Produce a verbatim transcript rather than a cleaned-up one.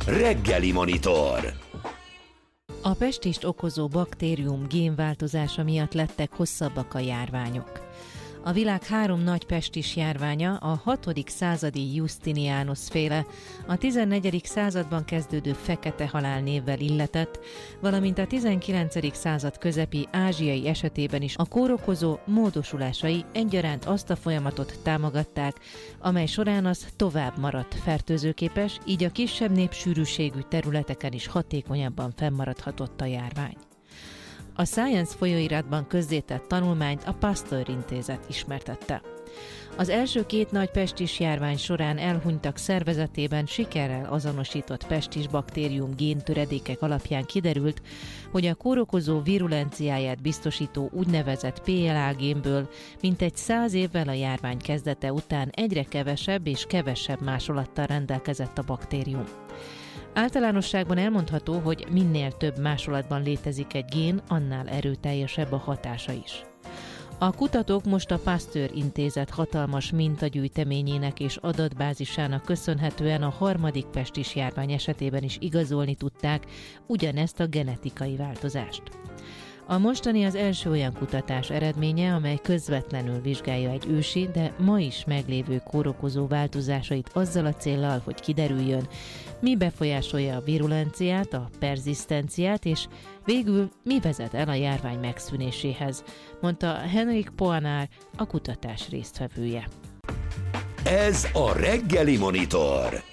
Reggeli Monitor. A pestist okozó baktérium génváltozása miatt lettek hosszabbak a járványok. A világ három nagy pestis járványa, a hatodik századi Justinianus féle, a tizennegyedik században kezdődő fekete halál névvel illetett, valamint a tizenkilencedik század közepi ázsiai esetében is a kórokozó módosulásai egyaránt azt a folyamatot támogatták, amely során az tovább maradt fertőzőképes, így a kisebb népsűrűségű területeken is hatékonyabban fennmaradhatott a járvány. A Science folyóiratban közzétett tanulmányt a Pasteur intézet ismertette. Az első két nagy pestis járvány során elhunytak szervezetében sikerrel azonosított pestis baktérium géntöredékek alapján kiderült, hogy a kórokozó virulenciáját biztosító úgynevezett pé el á génből mintegy száz évvel a járvány kezdete után egyre kevesebb és kevesebb másolattal rendelkezett a baktérium. Általánosságban elmondható, hogy minél több másolatban létezik egy gén, annál erőteljesebb a hatása is. A kutatók most a Pasteur intézet hatalmas mintagyűjteményének és adatbázisának köszönhetően a harmadik pestis járvány esetében is igazolni tudták ugyanezt a genetikai változást. A mostani az első olyan kutatás eredménye, amely közvetlenül vizsgálja egy ősi, de ma is meglévő kórokozó változásait azzal a céllal, hogy kiderüljön, mi befolyásolja a virulenciát, a perzisztenciát, és végül mi vezet el a járvány megszűnéséhez, mondta Henrik Poanár, a kutatás résztvevője. Ez a Reggeli Monitor.